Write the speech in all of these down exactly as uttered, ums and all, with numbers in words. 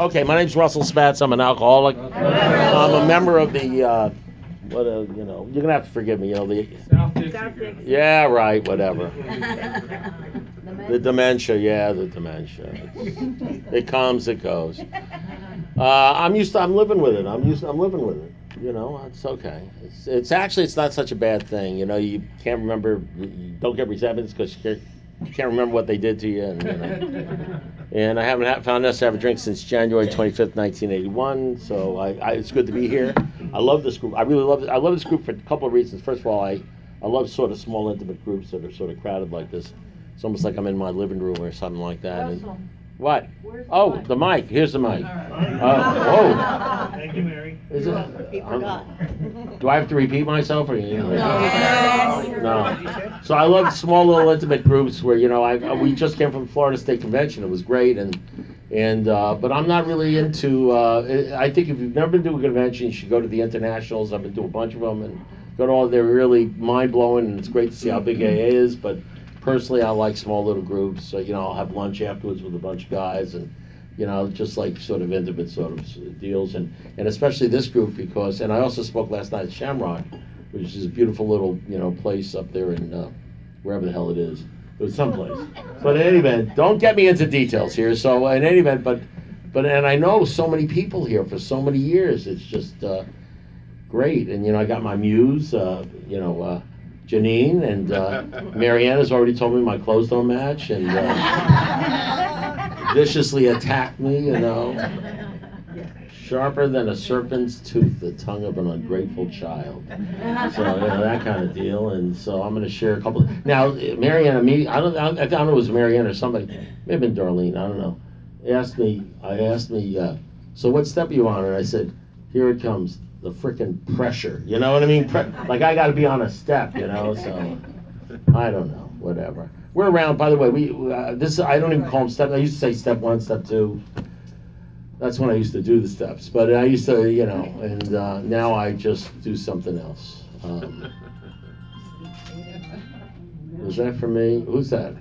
Okay, my name's Russell Spatz. I'm an alcoholic. I'm a member of the, uh, what, uh, you know, you're going to have to forgive me, you know, the, South Dixie. yeah, right, whatever. The dementia, yeah, the dementia. It's, it comes, it goes. Uh, I'm used to, I'm living with it. I'm used, I'm living with it. You know, it's okay. It's, it's actually, it's not such a bad thing. You know, you can't remember, you don't get resentments because you can't, you can't remember what they did to you. And, you know, and I haven't had, found necessary to have a drink since January twenty-fifth, nineteen eighty-one. So I, I, it's good to be here. I love this group. I really love it. I love this group for a couple of reasons. First of all, I, I love sort of small, intimate groups that are sort of crowded like this. It's almost like I'm in my living room or something like that. And, what? Where's the Oh, mic? the mic. Here's the mic. Right. Oh, whoa. Thank you, Mary. Is it? He forgot. Do I have to repeat myself or you? No. No. So I love small little intimate groups where you know I we just came from Florida State Convention. It was great and and uh, but I'm not really into. Uh, I think if you've never been to a convention, you should go to the internationals. I've been to a bunch of them and go to all. They're really mind blowing and it's great to see how big A A is. But personally, I like small little groups. So you know I'll have lunch afterwards with a bunch of guys and. You know, just like sort of intimate sort of deals, and, and especially this group because, and I also spoke last night at Shamrock, which is a beautiful little, you know, place up there in uh, wherever the hell it is. It was someplace. But in any event, don't get me into details here. So in any event, but, but and I know so many people here for so many years. It's just uh, great. And, you know, I got my muse, uh, you know, uh, Janine, and uh, Marianne has already told me my clothes don't match, and uh, viciously attacked me, you know. Sharper than a serpent's tooth, the tongue of an ungrateful child. So, you know, that kind of deal. And so I'm going to share a couple. Now, Marianne, me, I don't, I don't know if it was Marianne or somebody, may have been Darlene, I don't know. Asked me, I asked me, uh, so what step are you on? And I said, here it comes. The frickin' pressure, you know what I mean? Pre- like I got to be on a step, you know. So I don't know, whatever. We're around. By the way, we uh, this I don't even call them steps. I used to say step one, step two. That's when I used to do the steps. But I used to, you know, and uh, now I just do something else. Um, is that for me? Who's that?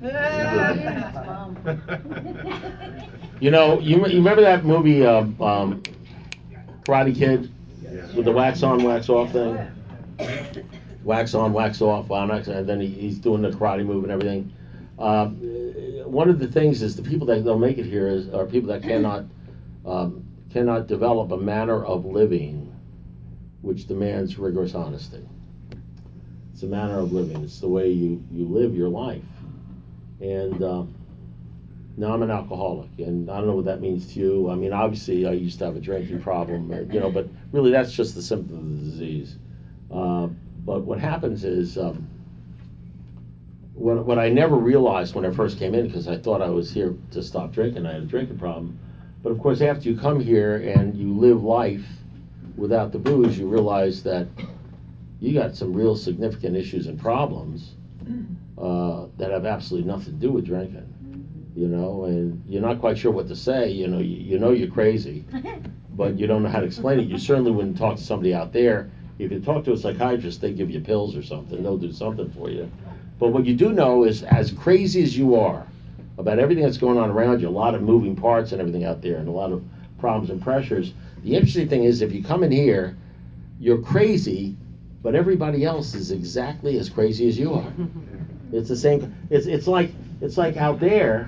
You know, you, you remember that movie, uh, um, Karate Kid? With the wax on, wax off thing. Wax on, wax off, wow, next, and then he, he's doing the karate move and everything. Uh, one of the things is the people that don't make it here is are people that cannot um, cannot develop a manner of living which demands rigorous honesty. It's a manner of living. It's the way you, you live your life. And uh, now I'm an alcoholic, and I don't know what that means to you. I mean, obviously, I used to have a drinking problem, you know, but really that's just the symptom of the disease. Uh, but what happens is, um, what, what I never realized when I first came in, because I thought I was here to stop drinking, I had a drinking problem. But of course, after you come here and you live life without the booze, you realize that you got some real significant issues and problems uh, that have absolutely nothing to do with drinking. You know, and you're not quite sure what to say. You know, you, you know you're crazy, but you don't know how to explain it. You certainly wouldn't talk to somebody out there. If you talk to a psychiatrist, they give you pills or something. They'll do something for you. But what you do know is, as crazy as you are about everything that's going on around you, a lot of moving parts and everything out there, and a lot of problems and pressures. The interesting thing is, if you come in here, you're crazy, but everybody else is exactly as crazy as you are. It's the same. It's it's like it's like out there.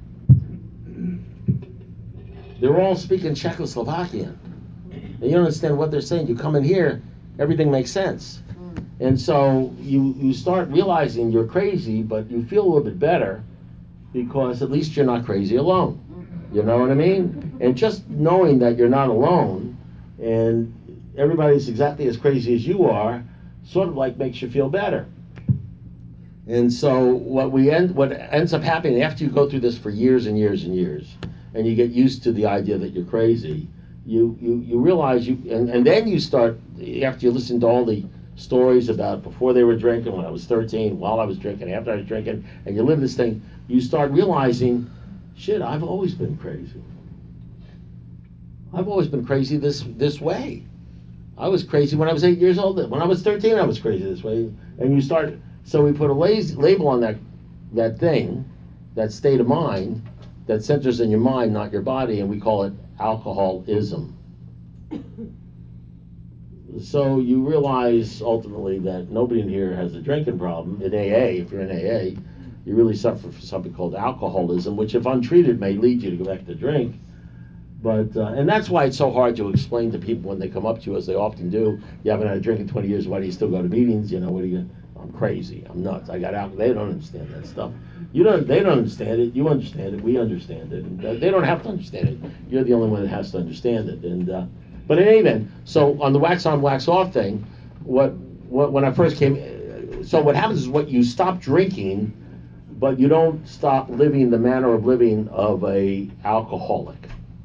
They're all speaking Czechoslovakian. And you don't understand what they're saying. You come in here, everything makes sense. And so you, you start realizing you're crazy, but you feel a little bit better because at least you're not crazy alone. You know what I mean? And just knowing that you're not alone and everybody's exactly as crazy as you are sort of like makes you feel better. And so what we end, what ends up happening after you go through this for years and years and years, and you get used to the idea that you're crazy, you you, you realize you, and, and then you start, after you listen to all the stories about before they were drinking, when I was thirteen, while I was drinking, after I was drinking, and you live this thing, you start realizing, shit, I've always been crazy. I've always been crazy this this way. I was crazy when I was eight years old. When I was thirteen, I was crazy this way. And you start, so we put a lazy, label on that that thing, that state of mind, that centers in your mind, not your body, and we call it alcoholism. So you realize ultimately that nobody in here has a drinking problem. In A A, if you're in A A, you really suffer from something called alcoholism, which if untreated may lead you to go back to drink. But uh, and that's why it's so hard to explain to people when they come up to you, as they often do. You haven't had a drink in twenty years. Why do you still go to meetings? You know, what do you? I'm crazy. I'm nuts. I got alcohol. They don't understand that stuff. You don't. They don't understand it. You understand it. We understand it. And, uh, they don't have to understand it. You're the only one that has to understand it. And uh, but in any event, so on the wax on, wax off thing, what, what when I first came, so what happens is what you stop drinking, but you don't stop living the manner of living of a alcoholic.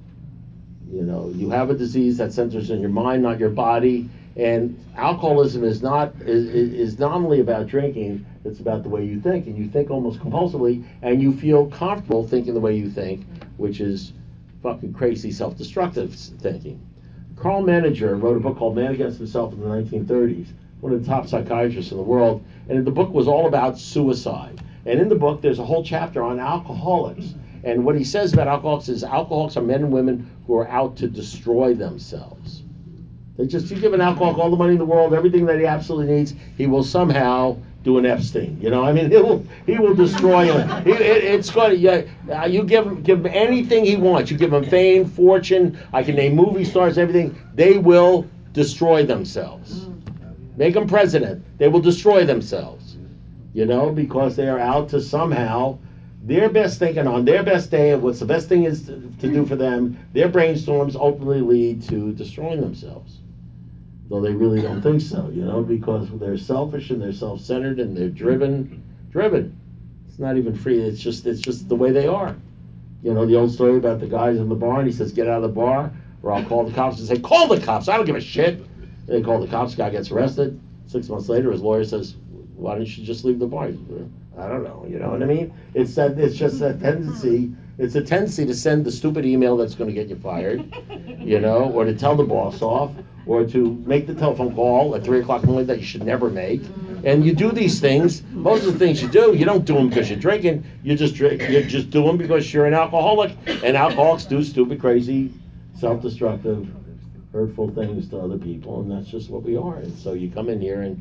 You know, you have a disease that centers in your mind, not your body. And alcoholism is not is, is not only about drinking, it's about the way you think. And you think almost compulsively, and you feel comfortable thinking the way you think, which is fucking crazy self-destructive thinking. Carl Menninger wrote a book called Man Against Himself in the nineteen thirties, one of the top psychiatrists in the world. And the book was all about suicide. And in the book, there's a whole chapter on alcoholics. And what he says about alcoholics is alcoholics are men and women who are out to destroy themselves. They just, you give an alcoholic all the money in the world, everything that he absolutely needs, he will somehow do an Epstein. You know, I mean, he will he will destroy him. He, it, it's going to, yeah, you give him give him anything he wants. You give him fame, fortune. I can name movie stars, everything. They will destroy themselves. Make them president. They will destroy themselves. You know, because they are out to somehow. Their best thinking on their best day of what's the best thing is to, to do for them, their brainstorms ultimately lead to destroying themselves. Though they really don't think so, you know, because they're selfish and they're self-centered and they're driven. Driven. It's not even free. It's just it's just the way they are. You know, the old story about the guys in the bar, and he says, get out of the bar, or I'll call the cops. And say, call the cops. I don't give a shit. And they call the cops. Guy gets arrested. Six months later, his lawyer says, why don't you just leave the bar? I don't know, you know what I mean? It's that it's just a tendency. It's a tendency to send the stupid email that's going to get you fired, you know, or to tell the boss off, or to make the telephone call at three o'clock in the morning that you should never make. And you do these things. Most of the things you do, you don't do them because you're drinking. You just drink. You just do them because you're an alcoholic. And alcoholics do stupid, crazy, self-destructive, hurtful things to other people, and that's just what we are. And so you come in here and.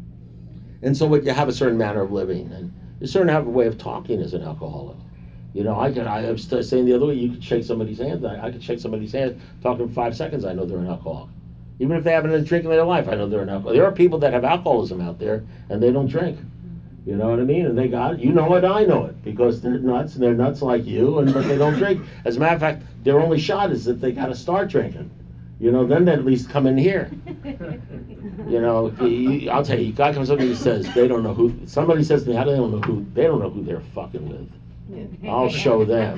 And so what you have a certain manner of living, and you certainly have a way of talking as an alcoholic. You know, I could, I was saying the other way, you could shake somebody's hand. I, I could shake somebody's hand, talking for five seconds, I know they're an alcoholic. Even if they haven't had a drink in their life, I know they're an alcoholic. There are people that have alcoholism out there, and they don't drink. You know what I mean? And they got it. You know it, I know it, because they're nuts, and they're nuts like you, and but they don't drink. As a matter of fact, their only shot is that they got to start drinking. You know, then they at least come in here. You know, he, I'll tell you, guy comes up and he says, they don't know who, somebody says to me, how do they don't know who, they don't know who they're fucking with. I'll show them.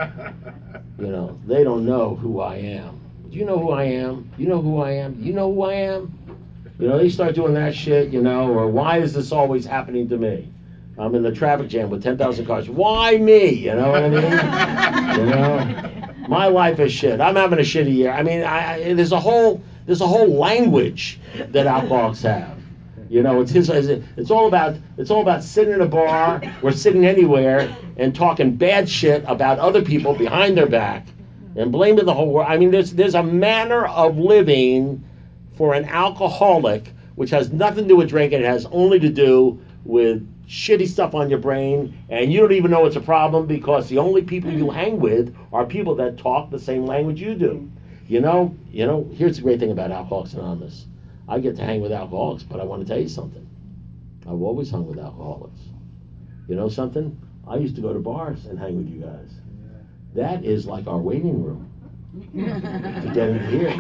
You know, they don't know who I am. Do you know who I am? Do you know who I am? Do you know who I am? You know, they start doing that shit, you know, or why is this always happening to me? I'm in the traffic jam with ten thousand cars. Why me? You know what I mean? You know? My life is shit. I'm having a shitty year. I mean, I, I, there's a whole there's a whole language that alcoholics have. You know, it's his. It's all about it's all about sitting in a bar or sitting anywhere and talking bad shit about other people behind their back and blaming the whole world. I mean, there's there's a manner of living for an alcoholic which has nothing to do with drinking. It has only to do with shitty stuff on your brain, and you don't even know it's a problem because the only people you hang with are people that talk the same language you do. You know, you know. Here's the great thing about Alcoholics Anonymous. I get to hang with alcoholics, but I want to tell you something. I've always hung with alcoholics. You know something? I used to go to bars and hang with you guys. That is like our waiting room to get into here.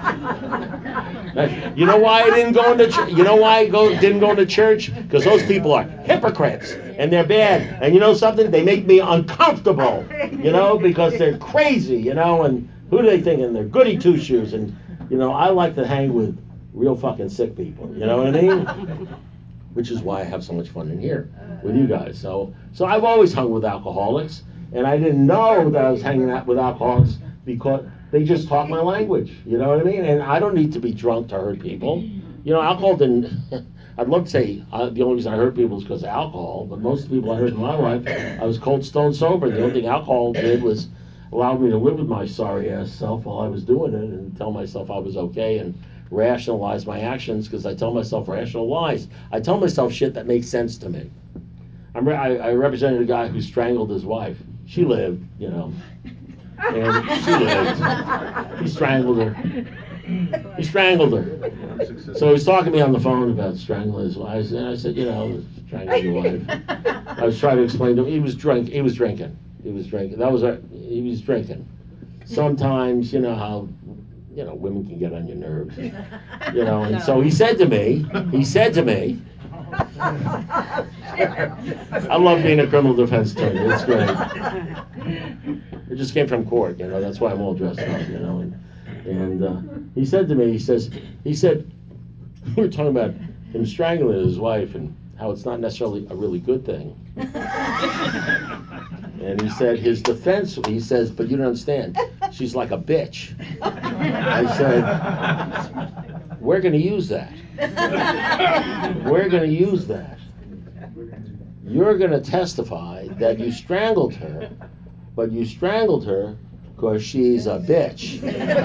You know why I didn't go into church? You know why I go, didn't go into church? Because those people are hypocrites and they're bad. And you know something? They make me uncomfortable. You know, because they're crazy. You know, and who do they think? And they're goody two shoes. And you know, I like to hang with real fucking sick people. You know what I mean? Which is why I have so much fun in here with you guys. So, so I've always hung with alcoholics, and I didn't know that I was hanging out with alcoholics because they just talk my language. You know what I mean? And I don't need to be drunk to hurt people. You know, alcohol didn't. I'd love to say uh, the only reason I hurt people is because of alcohol, but most of the people I hurt in my life, I was cold stone sober. The only thing alcohol did was allow me to live with my sorry ass self while I was doing it and tell myself I was okay and rationalize my actions, because I tell myself rational lies. I tell myself shit that makes sense to me. I'm re- I, I represented a guy who strangled his wife. She lived, you know, and she lived. He strangled her. He strangled her. So he was talking to me on the phone about strangling his wife, and I said, you know, strangling your wife. I was trying to explain to him. He was drink. He was drinking. He was drinking. That was our, he was drinking. Sometimes, you know how, you know, women can get on your nerves. You know, and so he said to me, he said to me, I love being a criminal defense attorney. It's great. It just came from court, you know. That's why I'm all dressed up, you know. And, and uh, he said to me, he says, he said, we were talking about him strangling his wife and how it's not necessarily a really good thing. And he said his defense, he says, but you don't understand, she's like a bitch. I said, we're going to use that. We're going to use that. You're going to testify that you strangled her, but you strangled her because she's a bitch.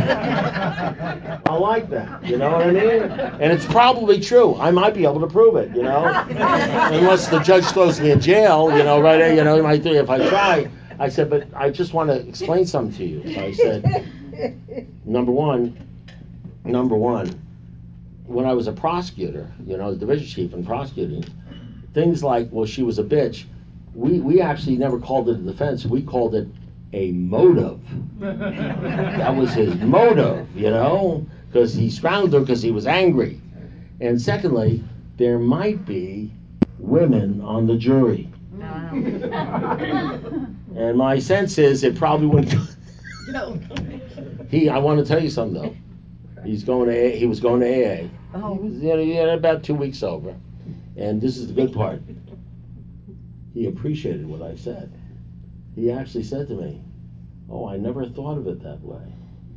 I like that, you know what I mean? And it's probably true. I might be able to prove it, you know? Unless the judge throws me in jail, you know, right, you know, he might think if I try. I said, but I just want to explain something to you. I said, number one, number one, when I was a prosecutor, you know, as division chief and prosecuting, things like, well, she was a bitch, we, we actually never called it a defense. We called it a motive. That was his motive, you know, because he strangled her because he was angry. And secondly, there might be women on the jury. Wow. And my sense is it probably wouldn't. He, I want to tell you something though. He's going to A A, he was going to A A. Oh. He was, you know, he had about two weeks sober. And this is the good part. He appreciated what I said. He actually said to me, oh, I never thought of it that way.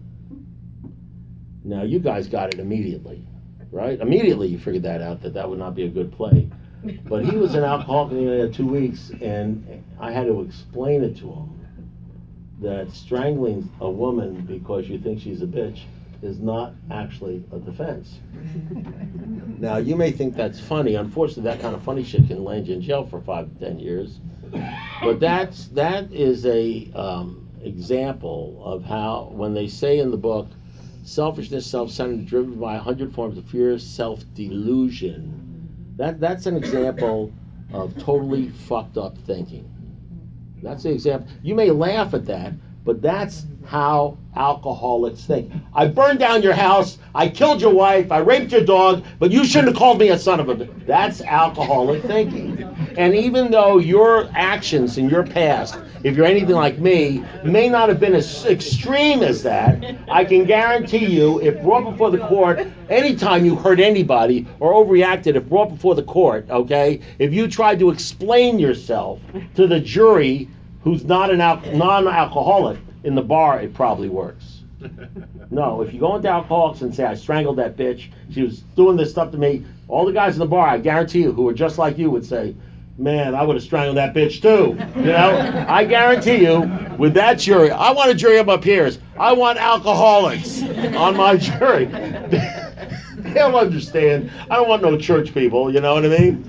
Now, you guys got it immediately, right? Immediately you figured that out, that that would not be a good play. But he was an alcoholic and he had two weeks, and I had to explain it to him that strangling a woman because you think she's a bitch is not actually a defense. Now, you may think that's funny. Unfortunately, that kind of funny shit can land you in jail for five to ten years. But that's, that is a um, example of how, when they say in the book, selfishness, self-centered, driven by a hundred forms of fear, self-delusion, that, that's an example of totally fucked up thinking. That's the example. You may laugh at that, but that's how alcoholics think. I burned down your house, I killed your wife, I raped your dog, but you shouldn't have called me a son of a bitch. That's alcoholic thinking. And even though your actions in your past, if you're anything like me, may not have been as extreme as that, I can guarantee you, if brought before the court, anytime you hurt anybody or overreacted, if brought before the court, okay, if you tried to explain yourself to the jury who's not an al- non-alcoholic, in the bar, it probably works. No, if you go into alcoholics and say, I strangled that bitch, she was doing this stuff to me, all the guys in the bar, I guarantee you, who are just like you, would say, man, I would have strangled that bitch too. You know, I guarantee you, with that jury, I want a jury of my peers. I want alcoholics on my jury. They'll understand. I don't want no church people, you know what I mean?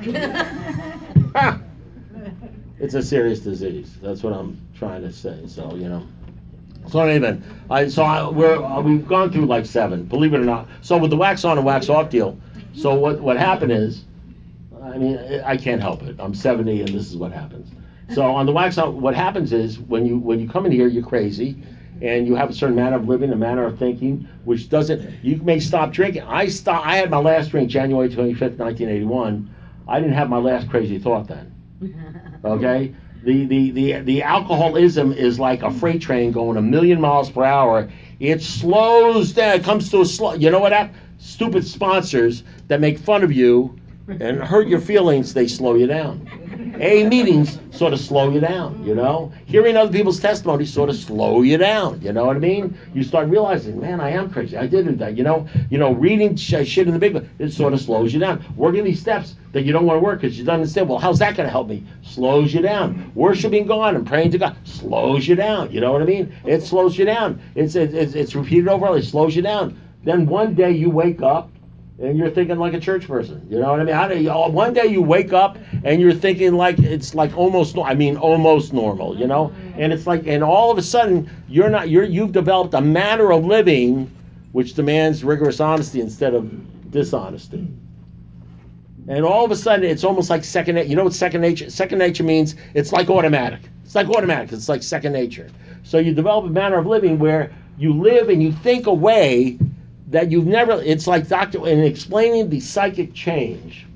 It's a serious disease. That's what I'm trying to say. So, you know. So anyway, I, so I, we're, uh, we've gone through like seven, believe it or not. So with the wax on and wax off deal, so what, what happened is, I mean, I can't help it. I'm seventy and this is what happens. So on the wax on, what happens is when you when you come in here, you're crazy, and you have a certain manner of living, a manner of thinking, which doesn't, you may stop drinking. I stop, I had my last drink January twenty-fifth, nineteen eighty-one. I didn't have my last crazy thought then. Okay? The, the, the, the alcoholism is like a freight train going a million miles per hour. It slows down. It comes to a slow. You know what happens? Stupid sponsors that make fun of you and hurt your feelings, they slow you down. A A meetings sort of slow you down, you know? Hearing other people's testimonies sort of slow you down, you know what I mean? You start realizing, man, I am crazy. I did that, you know? You know, reading sh- shit in the big book, it sort of slows you down. Working these steps that you don't want to work because you don't understand, well, how's that going to help me? Slows you down. Worshiping God and praying to God slows you down, you know what I mean? It slows you down. It's, it's, it's repeated over, it slows you down. Then one day you wake up and you're thinking like a church person. You know what I mean? How do you, one day you wake up and you're thinking like it's like almost, I mean, almost normal, you know? And it's like, and all of a sudden, you're not, you're, you've developed a manner of living which demands rigorous honesty instead of dishonesty. And all of a sudden, it's almost like second nature. You know what second nature? Second nature means it's like automatic. It's like automatic. It's like second nature. So you develop a manner of living where you live and you think a way that you've never, it's like Doctor in explaining the psychic change,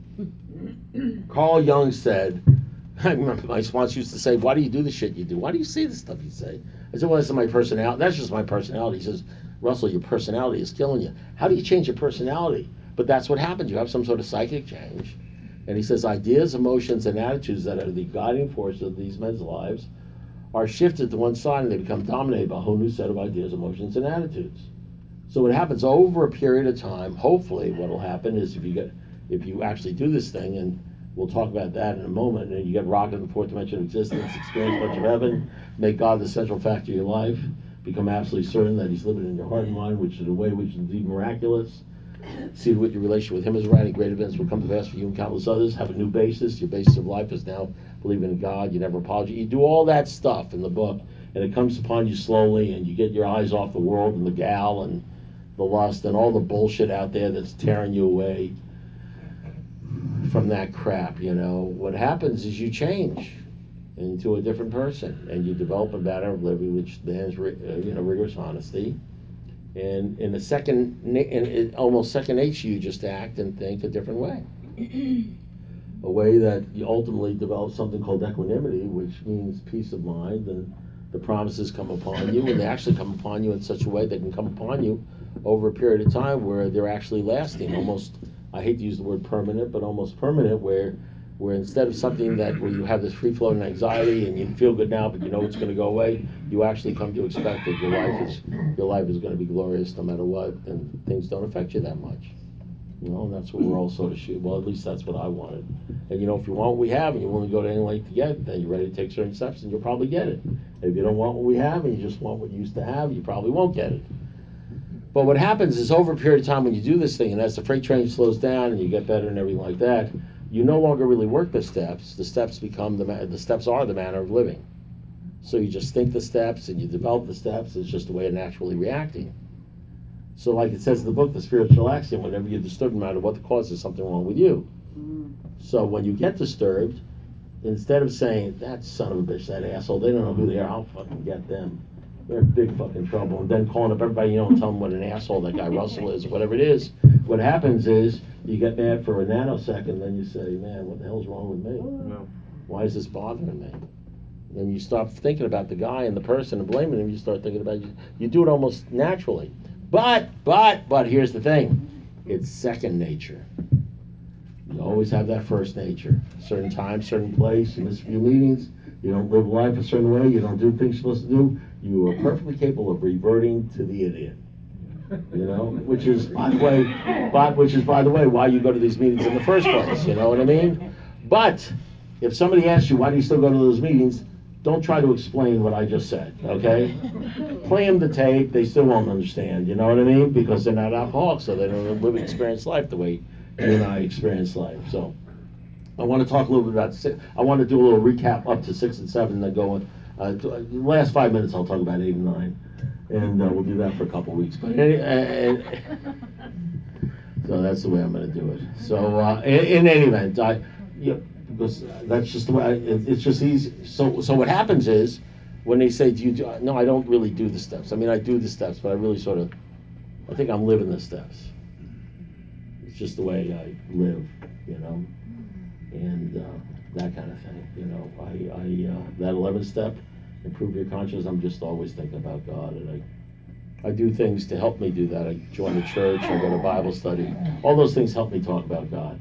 Carl Jung said, I remember my sponsor used to say, why do you do the shit you do? Why do you say the stuff you say? I said, well, that's my personality. That's just my personality. He says, Russell, your personality is killing you. How do you change your personality? But that's what happens. You have some sort of psychic change. And he says, ideas, emotions, and attitudes that are the guiding force of these men's lives are shifted to one side and they become dominated by a whole new set of ideas, emotions, and attitudes. So what happens over a period of time, hopefully what will happen is if you get, if you actually do this thing, and we'll talk about that in a moment, and you get rocked in the fourth dimension of existence, experience much of heaven, make God the central factor of your life, become absolutely certain that he's living in your heart and mind, which is a way which is indeed miraculous. See what your relationship with him is right, and great events will come to pass for you and countless others. Have a new basis. Your basis of life is now believing in God. You never apologize. You do all that stuff in the book, and it comes upon you slowly, and you get your eyes off the world and the gal and the lust and all the bullshit out there that's tearing you away from that crap, you know. What happens is you change into a different person, and you develop a manner of living which demands, you know, rigorous honesty. And in a second, in almost second nature, you just act and think a different way. A way that you ultimately develop something called equanimity, which means peace of mind, and the promises come upon you, and they actually come upon you in such a way they can come upon you over a period of time where they're actually lasting, almost, I hate to use the word permanent, but almost permanent, where where instead of something that where you have this free-flowing anxiety and you feel good now, but you know it's going to go away, you actually come to expect that your life is your life is going to be glorious no matter what, and things don't affect you that much. You know, and that's what we're all sort of shooting. Well, at least that's what I wanted. And you know, if you want what we have and you're willing to go to any length to get it, then you're ready to take certain steps and you'll probably get it. If you don't want what we have and you just want what you used to have, you probably won't get it. But what happens is over a period of time when you do this thing, and as the freight train slows down and you get better and everything like that, you no longer really work the steps. The steps become the the steps are the manner of living. So you just think the steps and you develop the steps. It's just a way of naturally reacting. So like it says in the book, the spiritual axiom, whenever you're disturbed, no matter what the cause, there's something wrong with you. Mm. So when you get disturbed, instead of saying, that son of a bitch, that asshole, they don't know who they are, I'll fucking get them. They're in big fucking trouble. And then calling up everybody, you know, and tell them what an asshole that guy Russell is, whatever it is. What happens is you get mad for a nanosecond, then you say, man, what the hell's wrong with me? No. Why is this bothering me? And you stop thinking about the guy and the person and blaming him. You start thinking about you. You do it almost naturally. But, but, but here's the thing. It's second nature. You always have that first nature. Certain time, certain place, you miss a few meetings. You don't live life a certain way. You don't do things you're supposed to do. You are perfectly capable of reverting to the idiot. You know, which is, by the way, but which is, by the way, why you go to these meetings in the first place. You know what I mean? But if somebody asks you, why do you still go to those meetings? Don't try to explain what I just said, okay? Play them the tape. They still won't understand, you know what I mean? Because they're not alcoholics, so they don't live and experience life the way you and I experience life. So I want to talk a little bit about six. I want to do a little recap up to six and seven, and then go in. Uh, the last five minutes, I'll talk about eight and nine. And uh, we'll do that for a couple weeks. But any, uh, so that's the way I'm going to do it. So uh, in, in any event, I, yeah, because that's just the way I, it, it's just easy. So so what happens is when they say, "Do you do?" No, I don't really do the steps. I mean, I do the steps, but I really sort of, I think I'm living the steps. It's just the way I live, you know, and uh, that kind of thing. You know, I, I uh, that eleventh step. Improve your conscience. I'm just always thinking about God, and I, I do things to help me do that. I join the church, I go to Bible study. All those things help me talk about God.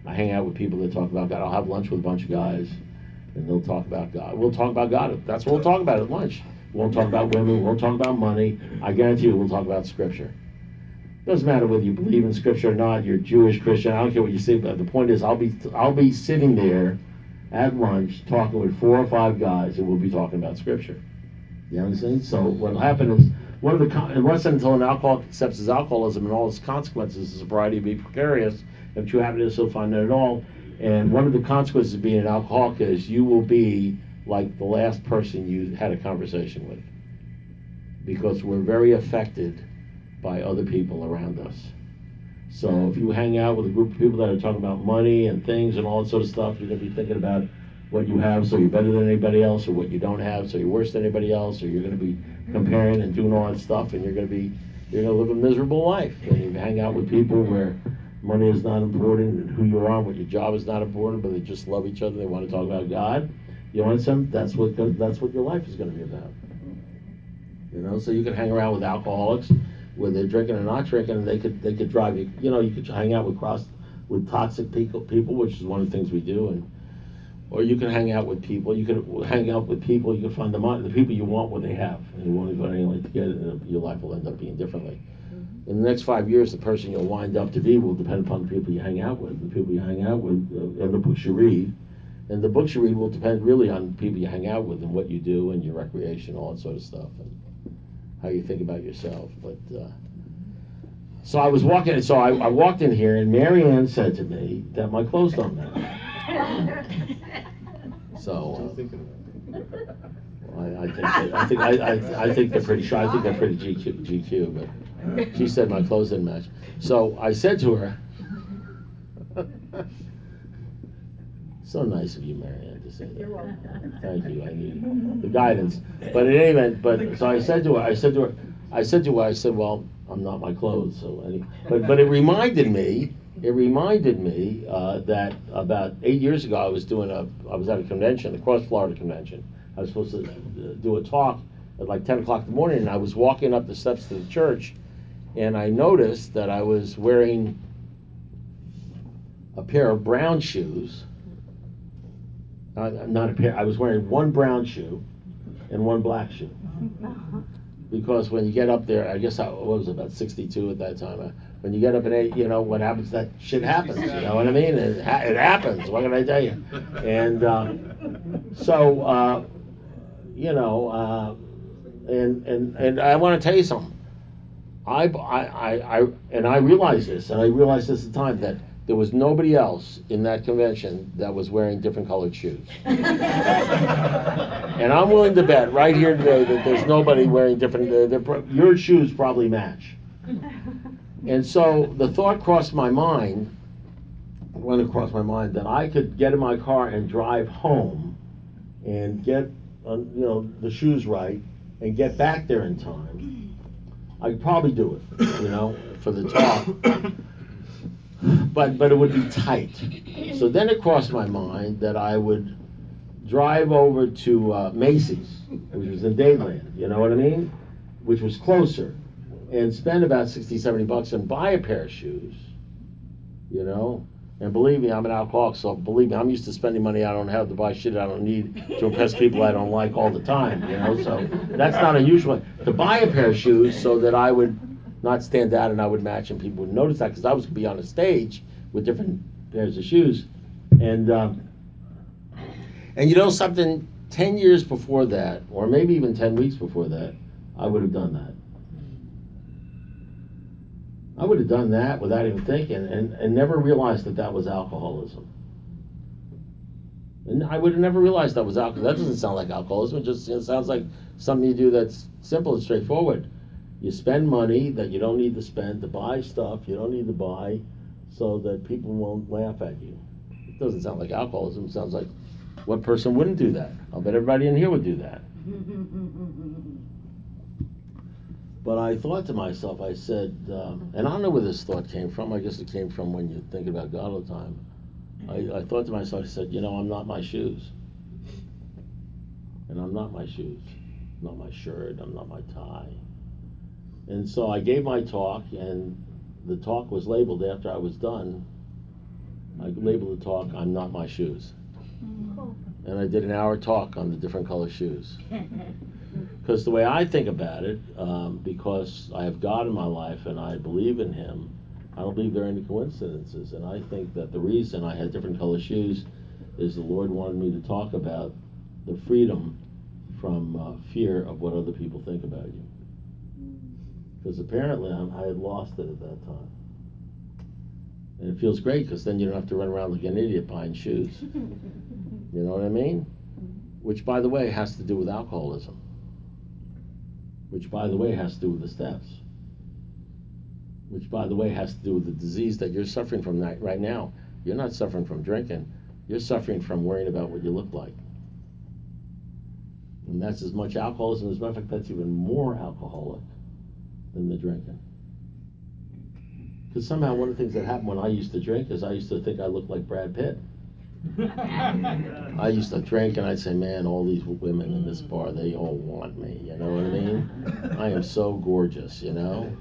I hang out with people that talk about God. I'll have lunch with a bunch of guys, and they'll talk about God. We'll talk about God. That's what we'll talk about at lunch. We won't talk about women. We won't talk about money. I guarantee you, we'll talk about Scripture. Doesn't matter whether you believe in Scripture or not. You're Jewish, Christian. I don't care what you say. But the point is, I'll be I'll be sitting there at lunch talking with four or five guys, and we'll be talking about Scripture. You understand? So what'll happen is, one of the con- unless and until an alcoholic accepts his alcoholism and all its consequences, his sobriety will be precarious. If you happen to so find that at all, and one of the consequences of being an alcoholic is you will be like the last person you had a conversation with, because we're very affected by other people around us. So if you hang out with a group of people that are talking about money and things and all that sort of stuff, you're going to be thinking about what you have, so you're better than anybody else, or what you don't have, so you're worse than anybody else, or you're going to be comparing and doing all that stuff, and you're going to be you're going to live a miserable life. And if you hang out with people where money is not important, and who you are, and what your job is not important, but they just love each other, they want to talk about God, you want some? That's what that's what your life is going to be about. You know, so you can hang around with alcoholics, where they're drinking or not drinking, and they could they could drive you. You know, you could hang out with cross with toxic people, people, which is one of the things we do, and or you can hang out with people. You can hang out with people. You can find the the people you want what they have, and you won't go anywhere to get it. And your life will end up being differently. Mm-hmm. In the next five years, the person you'll wind up to be will depend upon the people you hang out with. The people you hang out with, uh, and the books you read, and the books you read will depend really on the people you hang out with and what you do and your recreation, all that sort of stuff, and how you think about yourself. But uh, so I was walking. So I, I walked in here, and Marianne said to me that my clothes don't match. So uh, well, I, I think that, I think I, I, I think they're pretty shy. I think they're pretty G Q, G Q. But she said my clothes didn't match. So I said to her, "So nice of you, Marianne, to say that. You're welcome. Thank you. I need the guidance." But in any event, but so I said to her, I said to her, I said to her, I said, "Well, I'm not my clothes." So, any, but but it reminded me. It reminded me uh, that about eight years ago, I was doing a, I was at a convention, the Cross Florida Convention. I was supposed to uh, do a talk at like ten o'clock in the morning, and I was walking up the steps to the church, and I noticed that I was wearing a pair of brown shoes. Uh, not a pair. I was wearing one brown shoe and one black shoe. Because when you get up there, I guess I was about sixty-two at that time. Uh, when you get up at eight, you know what happens? That shit happens. You know what I mean? It, ha- it happens. What can I tell you? And uh, so, uh, you know, uh, and and and I want to tell you something. I, I I I and I realized this, and I realized this at the time that there was nobody else in that convention that was wearing different colored shoes. And I'm willing to bet right here today that there's nobody wearing different, uh, your shoes probably match. And so the thought crossed my mind, went across my mind, that I could get in my car and drive home and get, uh, you know, the shoes right and get back there in time. I could probably do it, you know, for the talk. But but it would be tight. So then it crossed my mind that I would drive over to uh, Macy's, which was in Dadeland, you know what I mean? Which was closer, and spend about sixty, seventy bucks and buy a pair of shoes, you know? And believe me, I'm an alcoholic, so believe me, I'm used to spending money I don't have to buy shit I don't need to impress people I don't like all the time, you know? So that's not unusual. To buy a pair of shoes so that I would not stand out and I would match and people would notice that, because I was going to be on a stage with different pairs of shoes. And, um, and you know something, ten years before that, or maybe even ten weeks before that, I would have done that. I would have done that without even thinking, and, and never realized that that was alcoholism. And I would have never realized that was alcoholism. That doesn't sound like alcoholism. It just it sounds like something you do that's simple and straightforward. You spend money that you don't need to spend to buy stuff you don't need to buy so that people won't laugh at you. It doesn't sound like alcoholism. It sounds like, what person wouldn't do that? I'll bet everybody in here would do that. But I thought to myself, I said, um, and I don't know where this thought came from. I guess it came from when you're thinking about God all the time. I, I thought to myself, I said, you know, I'm not my shoes. And I'm not my shoes. I'm not my shirt. I'm not my tie. And so I gave my talk, and the talk was labeled after I was done, I labeled the talk, I'm Not My Shoes. And I did an hour talk on the different color shoes. Because the way I think about it, um, because I have God in my life and I believe in Him, I don't believe there are any coincidences. And I think that the reason I had different color shoes is the Lord wanted me to talk about the freedom from uh, fear of what other people think about you. Because apparently I'm, I had lost it at that time. And it feels great because then you don't have to run around like an idiot buying shoes. You know what I mean? Which, by the way, has to do with alcoholism. Which, by the way, has to do with the steps. Which, by the way, has to do with the disease that you're suffering from right now. You're not suffering from drinking. You're suffering from worrying about what you look like. And that's as much alcoholism. As a matter of fact, that's even more alcoholic than the drinking. Because somehow one of the things that happened when I used to drink is I used to think I looked like Brad Pitt. I used to drink and I'd say, man, all these women in this bar, they all want me, you know what I mean? I am so gorgeous, you know?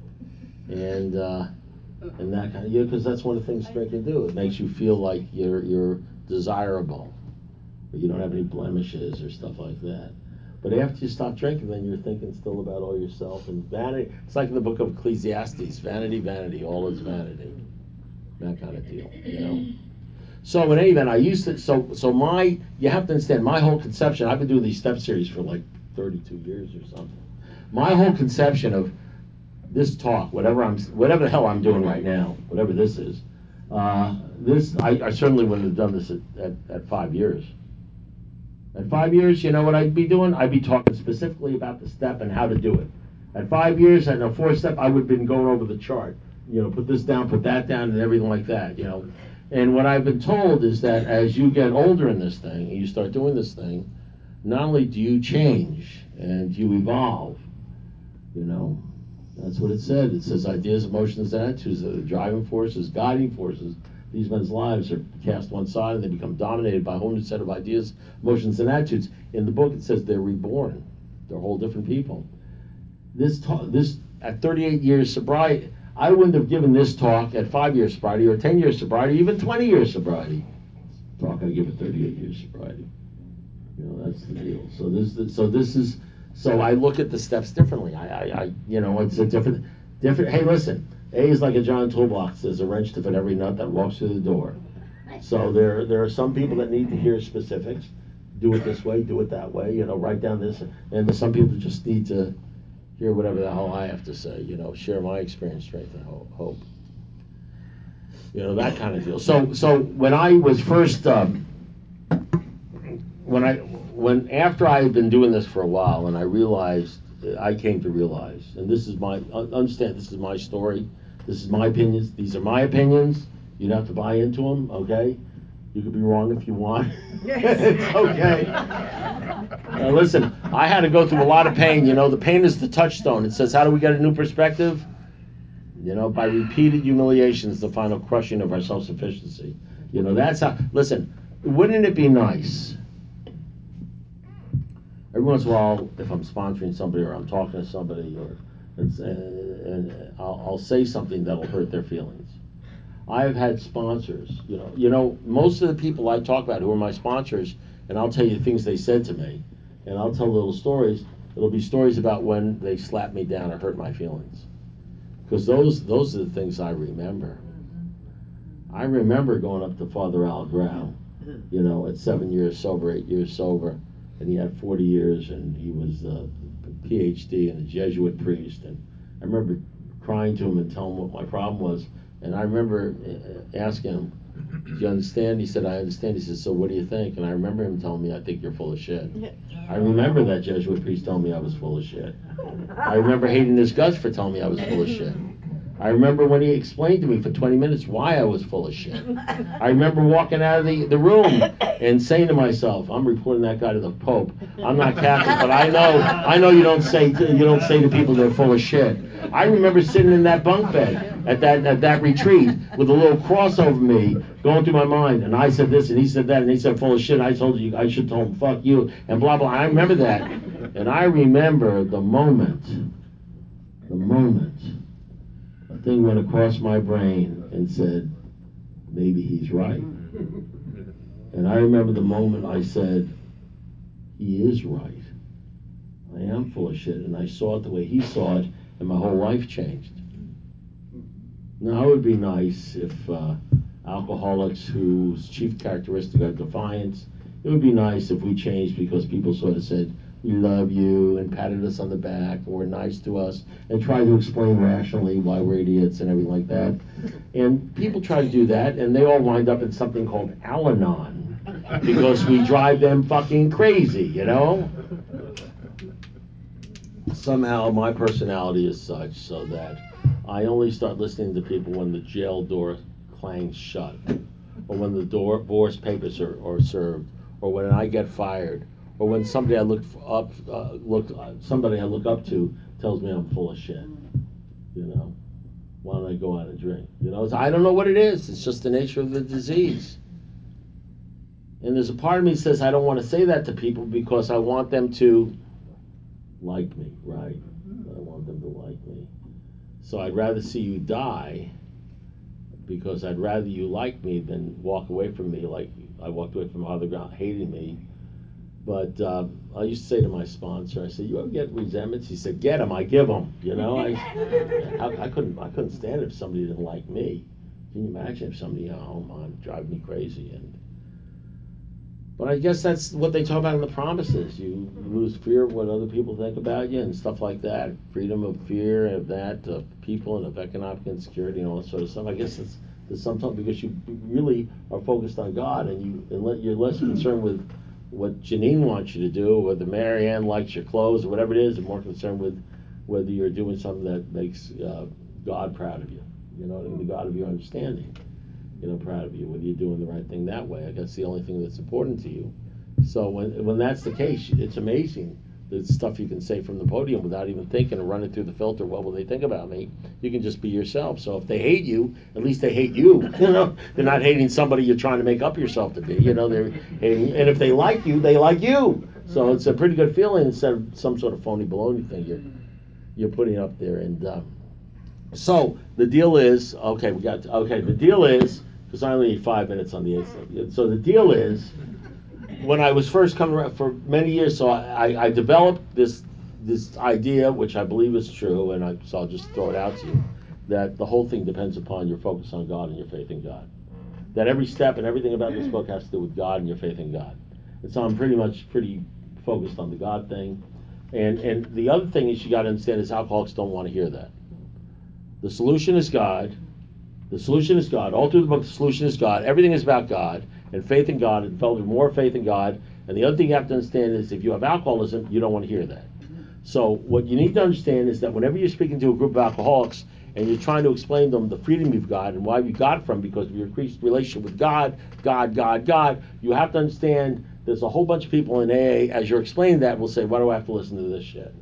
And uh, and that kind of, yeah, because that's one of the things drinking do. It makes you feel like you're you're desirable, or you don't have any blemishes or stuff like that. But after you stop drinking, then you're thinking still about all yourself and vanity. It's like in the book of Ecclesiastes, vanity, vanity, all is vanity. That kind of deal, you know? So in any event, I used to, so so my, you have to understand, my whole conception, I've been doing these step series for like thirty-two years or something. My whole conception of this talk, whatever I'm, whatever the hell I'm doing right now, whatever this is, uh, this, I, I certainly wouldn't have done this at, at, at five years. At five years, you know what I'd be doing? I'd be talking specifically about the step and how to do it. At five years, at a four step, I would have been going over the chart. You know, put this down, put that down, and everything like that, you know. And what I've been told is that as you get older in this thing, and you start doing this thing, not only do you change and you evolve, you know, that's what it said. It says ideas, emotions, and attitudes are the driving forces, guiding forces. These men's lives are cast one side and they become dominated by a whole new set of ideas, emotions, and attitudes. In the book, it says they're reborn. They're whole different people. This talk, this at thirty-eight years sobriety, I wouldn't have given this talk at five years sobriety or ten years sobriety, even twenty years sobriety. Talk I give at thirty-eight years sobriety. You know, that's the deal. So this, so this is, so I look at the steps differently. I, I, I you know, it's a different, different. Hey, listen. A is like a giant toolbox. There's a wrench to fit every nut that walks through the door. So there, there are some people that need to hear specifics. Do it this way, do it that way. You know, write down this. And there's some people that just need to hear whatever the hell I have to say. You know, share my experience, strength, and hope. You know, that kind of deal. So, so when I was first, um, when I, when after I had been doing this for a while, and I realized, I came to realize, and this is my, understand, this is my story. This is my opinions. These are my opinions. You don't have to buy into them, okay? You could be wrong if you want. It's okay. Now listen, I had to go through a lot of pain. You know, the pain is the touchstone. It says, how do we get a new perspective? You know, by repeated humiliations, the final crushing of our self-sufficiency. You know, that's how, listen, wouldn't it be nice? Every once in a while, if I'm sponsoring somebody or I'm talking to somebody, or it's, uh, and I'll, I'll say something that'll hurt their feelings. I've had sponsors, you know, you know, most of the people I talk about who are my sponsors, and I'll tell you things they said to me, and I'll tell little stories. It'll be stories about when they slapped me down or hurt my feelings, because those those are the things I remember. I remember going up to Father Al Grau, you know, at seven years sober, eight years sober. And he had forty years, and he was a P H D and a Jesuit priest. And I remember crying to him and telling him what my problem was. And I remember asking him, do you understand? He said, I understand. He said, so what do you think? And I remember him telling me, I think you're full of shit. I remember that Jesuit priest telling me I was full of shit. I remember hating his guts for telling me I was full of shit. I remember when he explained to me for twenty minutes why I was full of shit. I remember walking out of the, the room and saying to myself, I'm reporting that guy to the Pope. I'm not Catholic, but I know I know you don't say to, you don't say to people they're full of shit. I remember sitting in that bunk bed at that at that retreat with a little cross over me going through my mind, and I said this and he said that and he said full of shit. I told you I should tell him fuck you and blah blah. I remember that, and I remember the moment, the moment. A thing went across my brain and said, maybe he's right. And I remember the moment I said, he is right. I am full of shit. And I saw it the way he saw it, and my whole life changed. Now, it would be nice if uh, alcoholics whose chief characteristic are defiance, it would be nice if we changed because people sort of said, we love you, and patted us on the back, and were nice to us, and tried to explain rationally why we're idiots and everything like that. And people try to do that, and they all wind up in something called Al-Anon, because we drive them fucking crazy, you know? Somehow my personality is such so that I only start listening to people when the jail door clangs shut, or when the door, divorce papers are, are served, or when I get fired, or when somebody I look up, uh, look, uh, somebody I look up to tells me I'm full of shit. You know, why don't I go out and drink? You know, it's, I don't know what it is. It's just the nature of the disease. And there's a part of me that says I don't want to say that to people because I want them to like me, right? I want them to like me. So I'd rather see you die because I'd rather you like me than walk away from me like I walked away from other ground hating me. But uh, I used to say to my sponsor, I said, "You ever get resentments?" He said, "Get them, I give them." You know, I, I, I couldn't, I couldn't stand it if somebody didn't like me. Can you imagine if somebody, oh man, drive me crazy? And but I guess that's what they talk about in the promises. You lose fear of what other people think about you and stuff like that. Freedom of fear of that, of people, and of economic insecurity and all that sort of stuff. I guess it's the sometimes because you really are focused on God and you and let, you're less concerned with what Janine wants you to do, whether Marianne likes your clothes or whatever it is, and more concerned with whether you're doing something that makes uh, God proud of you. You know, the God of your understanding. You know, proud of you, whether you're doing the right thing that way. I guess the only thing that's important to you. So when when that's the case, it's amazing the stuff you can say from the podium without even thinking or running through the filter. What will they think about me? You can just be yourself. So if they hate you, at least they hate you. You know, they're not hating somebody you're trying to make up yourself to be. You know, they're hating. And if they like you, they like you. So it's a pretty good feeling instead of some sort of phony baloney thing you're you're putting up there. And um, so the deal is okay. We got okay. The deal is. Because I only need five minutes on the eighth. So the deal is, when I was first coming around for many years, so I, I developed this this idea, which I believe is true, and I, so I'll just throw it out to you, that the whole thing depends upon your focus on God and your faith in God. That every step and everything about this book has to do with God and your faith in God. And so I'm pretty much pretty focused on the God thing. And and the other thing is you got to understand is alcoholics don't want to hear that. The solution is God. The solution is God. All through the book, the solution is God. Everything is about God and faith in God and developing more faith in God. And the other thing you have to understand is if you have alcoholism, you don't want to hear that. So what you need to understand is that whenever you're speaking to a group of alcoholics and you're trying to explain to them the freedom you've got and why you got it from because of your increased relationship with God, God, God, God, you have to understand there's a whole bunch of people in A A, as you're explaining that, will say, why do I have to listen to this shit?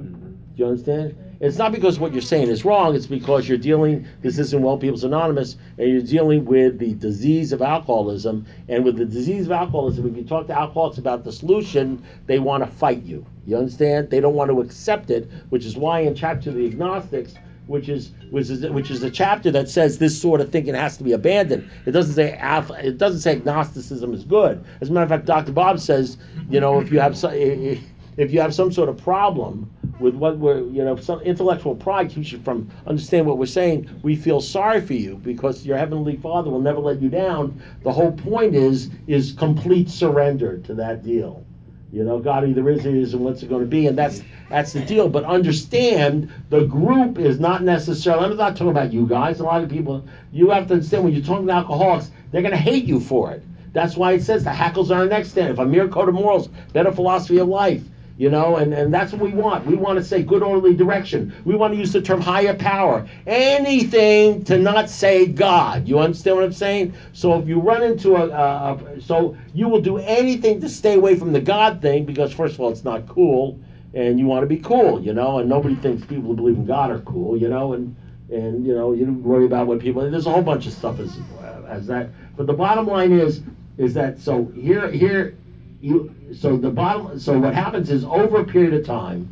Do you understand? It's not because what you're saying is wrong. It's because you're dealing, this isn't Well People's Anonymous, and you're dealing with the disease of alcoholism. And with the disease of alcoholism, if you talk to alcoholics about the solution, they want to fight you. You understand? They don't want to accept it, which is why in chapter of the agnostics, which is which is which is a chapter that says this sort of thinking has to be abandoned. It doesn't say it doesn't say agnosticism is good. As a matter of fact, Doctor Bob says, you know, if you have so, if you have some sort of problem with what we're, you know, some intellectual pride keeps you from understanding what we're saying, we feel sorry for you because your Heavenly Father will never let you down. The whole point is is complete surrender to that deal. You know, God either is, or is, and what's it going to be, and that's that's the deal. But understand, the group is not necessarily, I'm not talking about you guys, a lot of people, you have to understand when you're talking to alcoholics, they're going to hate you for it. That's why it says the hackles are our next stand. If a mere code of morals, better philosophy of life. You know, and, and that's what we want. We want to say good orderly direction. We want to use the term higher power. Anything to not say God. You understand what I'm saying? So if you run into a, a, a so you will do anything to stay away from the God thing because first of all, it's not cool, and you want to be cool, you know, and nobody thinks people who believe in God are cool, you know, and and you know, you don't worry about what people, there's a whole bunch of stuff as as that. But the bottom line is is that so here here you so the bottom so what happens is over a period of time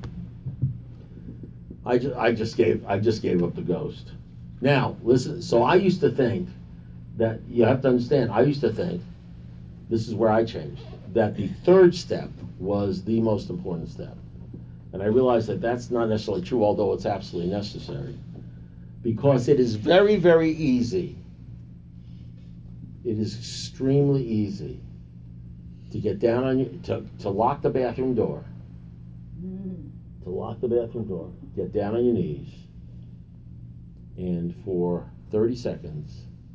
I just, I just gave I just gave up the ghost. Now listen, so I used to think that you have to understand. I used to think, this is where I changed, that the third step was the most important step. And I realized that that's not necessarily true, although it's absolutely necessary. Because it is very, very easy. It is extremely easy to get down on you, to, to lock the bathroom door, to lock the bathroom door, get down on your knees, and for thirty seconds,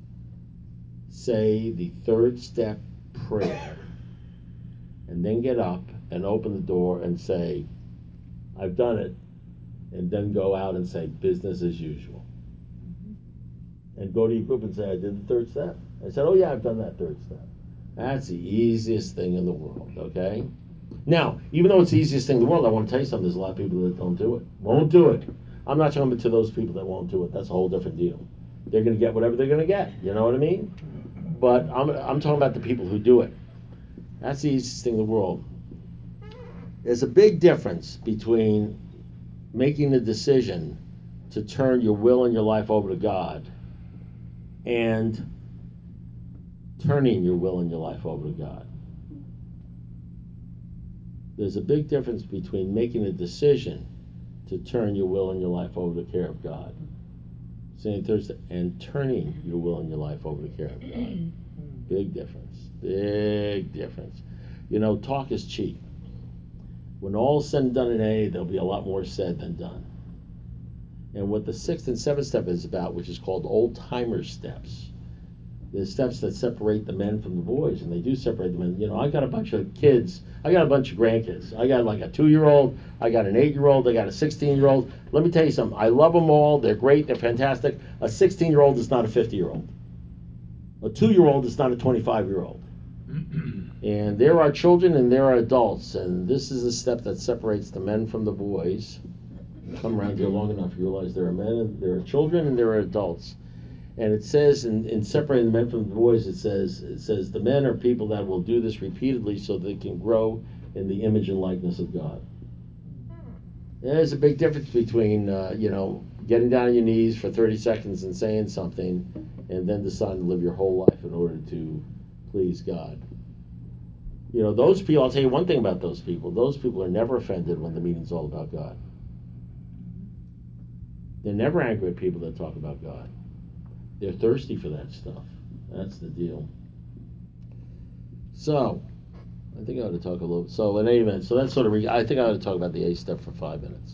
say the third step prayer, and then get up and open the door and say, I've done it, and then go out and say, business as usual. And go to your group and say, I did the third step. I said, oh yeah, I've done that third step. That's the easiest thing in the world, okay? Now, even though it's the easiest thing in the world, I want to tell you something. There's a lot of people that don't do it. Won't do it. I'm not talking to those people that won't do it. That's a whole different deal. They're going to get whatever they're going to get. You know what I mean? But I'm, I'm talking about the people who do it. That's the easiest thing in the world. There's a big difference between making the decision to turn your will and your life over to God and turning your will and your life over to God. There's a big difference between making a decision to turn your will and your life over to the care of God, Saint Thursday, and turning your will and your life over to the care of God. Big difference. Big difference. You know, talk is cheap. When all's said and done in A A, there'll be a lot more said than done. And what the sixth and seventh step is about, which is called old-timer steps, the steps that separate the men from the boys, and they do separate the men. You know, I got a bunch of kids. I got a bunch of grandkids. I got like a two-year-old. I got an eight-year-old. I got a sixteen-year-old. Let me tell you something. I love them all. They're great. They're fantastic. A sixteen-year-old is not a fifty-year-old. A two-year-old is not a twenty-five-year-old. And there are children and there are adults, and this is the step that separates the men from the boys. Come around here long enough, you realize there are men, and there are children, and there are adults. And it says in, in separating the men from the boys, it says it says the men are people that will do this repeatedly so they can grow in the image and likeness of God. There's a big difference between uh, you know, getting down on your knees for thirty seconds and saying something, and then deciding to live your whole life in order to please God. You know, those people, I'll tell you one thing about those people. Those people are never offended when the meeting's all about God. They're never angry at people that talk about God. They're thirsty for that stuff. That's the deal. So, I think I ought to talk a little. So, in any event, so that's sort of. Re- I think I ought to talk about the A step for five minutes.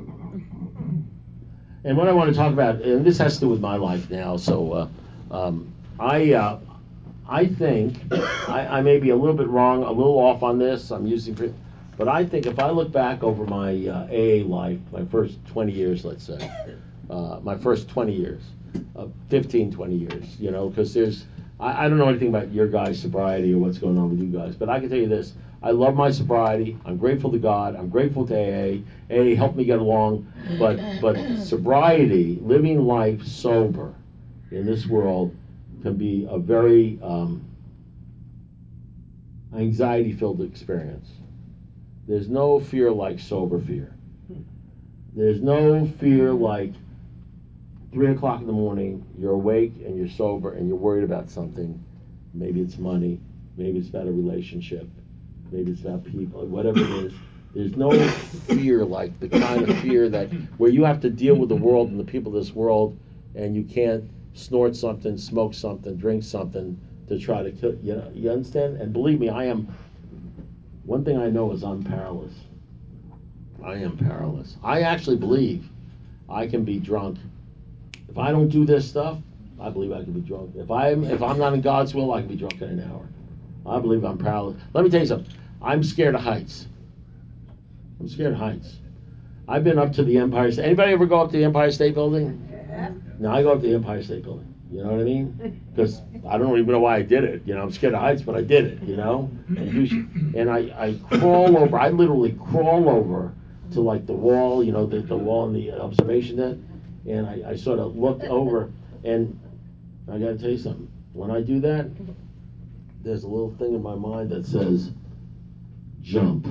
And what I want to talk about, and this has to do with my life now. So, uh, um, I, uh, I think I, I may be a little bit wrong, a little off on this. I'm using, but I think if I look back over my uh, A A life, my first twenty years, let's say, uh, my first twenty years. Uh, fifteen, twenty years, you know, because there's, I, I don't know anything about your guys' sobriety or what's going on with you guys, but I can tell you this, I love my sobriety, I'm grateful to God, I'm grateful to A A, A A helped me get along, but, but sobriety, living life sober in this world can be a very um, anxiety-filled experience. There's no fear like sober fear. There's no fear like three o'clock in the morning, you're awake and you're sober and you're worried about something. Maybe it's money, maybe it's about a relationship, maybe it's about people, whatever it is. There's no fear like the kind of fear that where you have to deal with the world and the people of this world, and you can't snort something, smoke something, drink something to try to kill. You know, you understand? And believe me, I am. One thing I know is I'm powerless. I am powerless. I actually believe I can be drunk. If I don't do this stuff, I believe I can be drunk. If I'm if I'm not in God's will, I can be drunk in an hour. I believe I'm powerless. Let me tell you something. I'm scared of heights. I'm scared of heights. I've been up to the Empire State. Anybody ever go up to the Empire State Building? Yeah. No, I go up to the Empire State Building. You know what I mean? Because I don't even know why I did it. You know, I'm scared of heights, but I did it. You know, and, and I, I crawl over. I literally crawl over to like the wall. You know, the, the wall in the observation deck, and I, I sort of look over. And I got to tell you something. When I do that, there's a little thing in my mind that says, "Jump."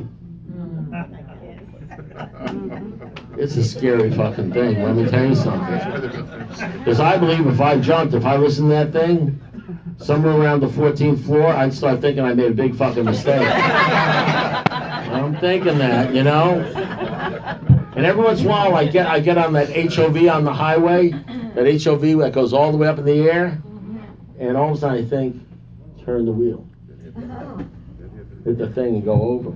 It's a scary fucking thing, let me tell you something. Because I believe if I jumped, if I listened to that thing, somewhere around the fourteenth floor, I'd start thinking I made a big fucking mistake. I'm thinking that, you know? And every once in a while, I get I get on that H O V on the highway, that H O V that goes all the way up in the air, and all of a sudden I think, turn the wheel. Hit the thing and go over.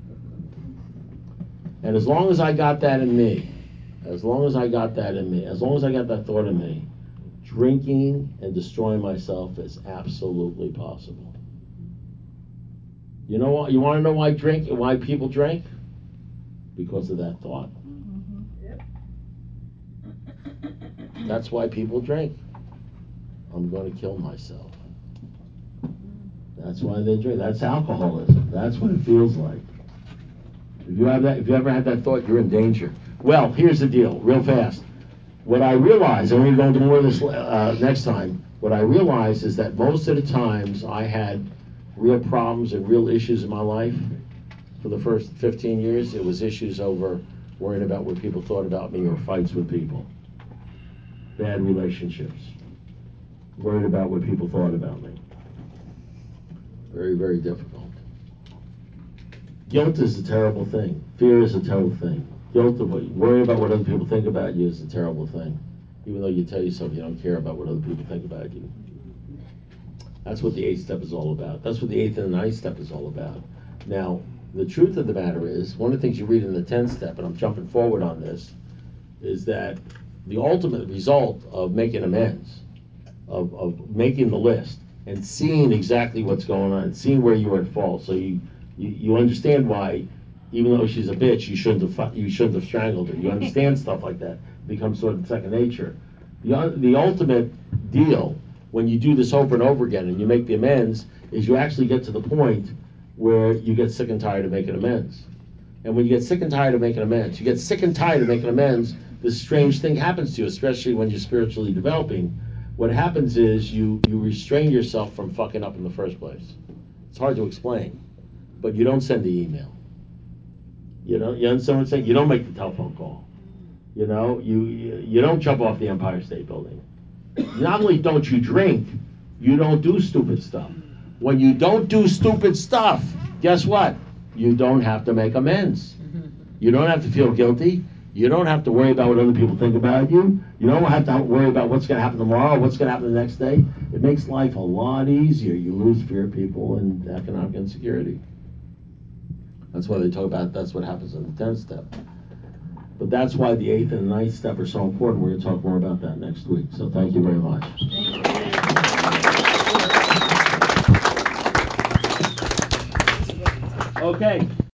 And as long as I got that in me, as long as I got that in me, as long as I got that thought in me, drinking and destroying myself is absolutely possible. You know what? You want to know why drink? Why people drink? Because of that thought. That's why people drink. I'm going to kill myself. That's why they drink. That's alcoholism. That's what it feels like. If you have that, if you ever had that thought, you're in danger. Well, here's the deal, real fast. What I realized, and we're going to do more of this uh, next time. What I realized is that most of the times I had real problems and real issues in my life. For the first fifteen years, it was issues over worrying about what people thought about me or fights with people, bad relationships, worried about what people thought about me. Very, very difficult. Guilt is a terrible thing. Fear is a terrible thing. Guilt of what, worry about what other people think about you is a terrible thing. Even though you tell yourself you don't care about what other people think about you. That's what the eighth step is all about. That's what the eighth and the ninth step is all about. Now, the truth of the matter is, one of the things you read in the tenth step, and I'm jumping forward on this, is that the ultimate result of making amends, of, of making the list, and seeing exactly what's going on, and seeing where you were at fault, so you, you, you understand why, even though she's a bitch, you shouldn't have you shouldn't have strangled her. You understand stuff like that. It becomes sort of second nature. The, the ultimate deal, when you do this over and over again, and you make the amends, is you actually get to the point where you get sick and tired of making amends. And when you get sick and tired of making amends, you get sick and tired of making amends, this strange thing happens to you, especially when you're spiritually developing. What happens is you, you restrain yourself from fucking up in the first place. It's hard to explain, but you don't send the email. You know, you understand what I'm saying? You don't make the telephone call. You know, you, you you don't jump off the Empire State Building. Not only don't you drink, you don't do stupid stuff. When you don't do stupid stuff, guess what? You don't have to make amends. You don't have to feel guilty. You don't have to worry about what other people think about you. You don't have to worry about what's going to happen tomorrow, what's going to happen the next day. It makes life a lot easier. You lose fear of people and economic insecurity. That's why they talk about that's what happens in the tenth step. But that's why the eighth and ninth step are so important. We're going to talk more about that next week. So thank you very much. Okay.